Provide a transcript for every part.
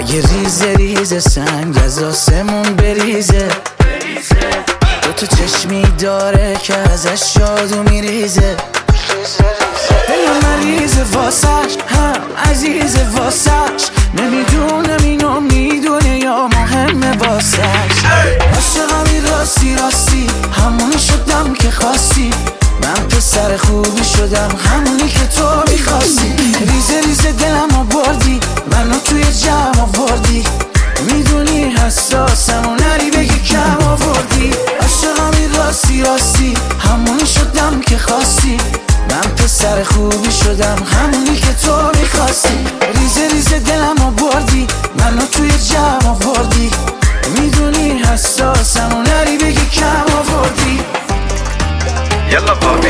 اگه ریزه ریزه سنگ از آسمون بریزه، تو چشمی داره که ازش شادو میریزه. دلم مریضه واسش، هم عزیزه واسش، نمیدونم اینو میدونه یا مهمه واسش. عاشقمی راستی راستی، همونی شدم که خواستی، من پسر خوبی شدم همونی که تو میخواستی. ریزه ریزه دلم بردی، منو توی جمع آوردی، میدونی حساسم و نری بگی کم آوردی. عاشقمی راستی راستی، همونی شدم که خواستی، من پسر خوبی شدم همونی که تو میخواستی. ریزه ریزه دلم بردی، منو توی جمع آوردی، میدونی حساسم و نری بگی کم آوردی. یلا بابی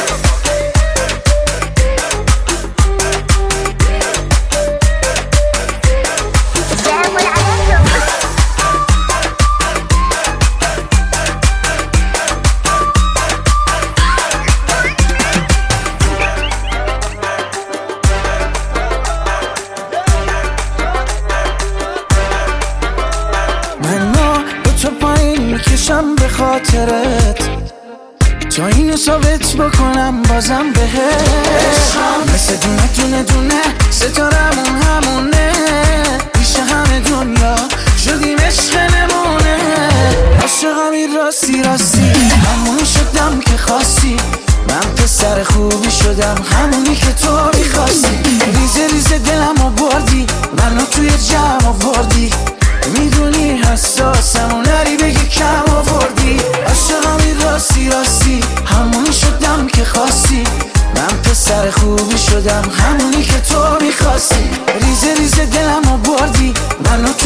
منو با تو پایین میکشم به خاطرت، تا اینو ثابت بکنم بازم بهت. مثل دونه دونه دونه ستارمون همونه، پیش همه دنیا شدیم عشق نمونه. عاشقمی راستی راستی، همونی شدم که خواستی، من پسر خوبی شدم همونی که تو میخواستی. ریزه ریزه دلم بردی، منو توی جمع آوردی، میدونی حساسم و نری بگی کم آوردی. عاشقمی راستی راستی، همونی شدم که خواستی، من پسر خوبی شدم همونی که تو میخواستی. ریزه ریزه دلم بردی، منو